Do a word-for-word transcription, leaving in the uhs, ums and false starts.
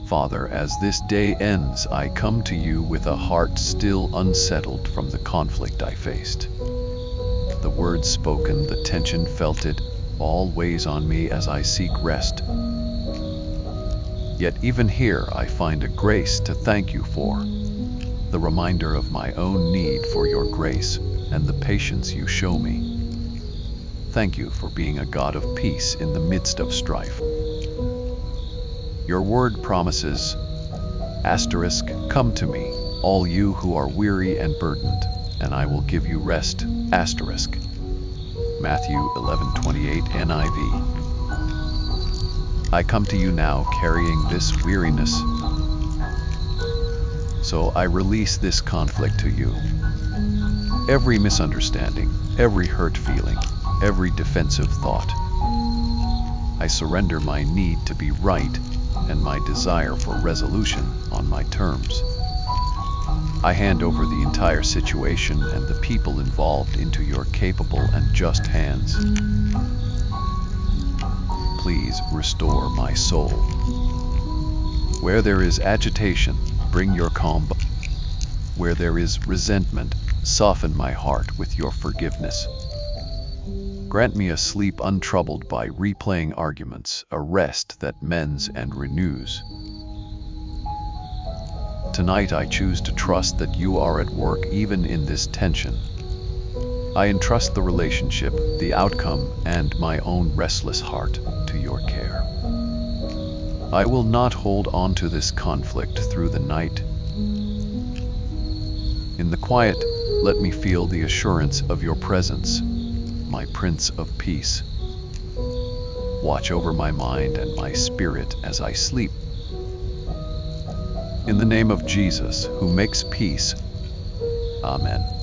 Father, as this day ends, I come to you with a heart still unsettled from the conflict I faced. The words spoken, the tension felt, it all weighs on me as I seek rest. Yet even here I find a grace to thank you for, the reminder of my own need for your grace and the patience you show me. Thank you for being a God of peace in the midst of strife. Your word promises, asterisk, come to me, all you who are weary and burdened, and I will give you rest, asterisk. Matthew eleven twenty-eight N I V. I come to you now carrying this weariness, so I release this conflict to you. Every misunderstanding, every hurt feeling, every defensive thought. I surrender my need to be right and my desire for resolution on my terms. I hand over the entire situation and the people involved into your capable and just hands. Please restore my soul. Where there is agitation, bring your calm. Where there is resentment, soften my heart with your forgiveness. Grant me a sleep untroubled by replaying arguments, a rest that mends and renews. Tonight I choose to trust that you are at work even in this tension. I entrust the relationship, the outcome, and my own restless heart to your care. I will not hold on to this conflict through the night. In the quiet, let me feel the assurance of your presence, my Prince of Peace. Watch over my mind and my spirit as I sleep. In the name of Jesus, who makes peace. Amen.